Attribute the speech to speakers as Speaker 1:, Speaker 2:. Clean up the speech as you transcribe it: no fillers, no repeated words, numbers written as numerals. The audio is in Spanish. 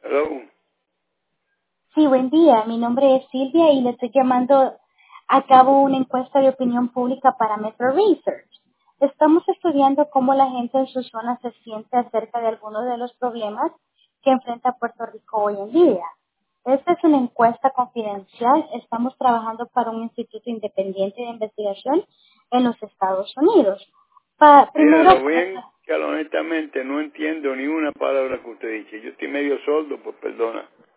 Speaker 1: Hello.
Speaker 2: Sí, buen día. Mi nombre es Silvia y le estoy llamando a cabo una encuesta de opinión pública para Metro Research. Estamos estudiando cómo la gente en su zona se siente acerca de algunos de los problemas que enfrenta Puerto Rico hoy en día. Esta es una encuesta confidencial. Estamos trabajando para un instituto independiente de investigación en los Estados Unidos.
Speaker 1: Mira,
Speaker 2: Primero,
Speaker 1: lo bien que honestamente no entiendo ni una palabra que usted dice. Yo estoy medio sordo, pues perdona.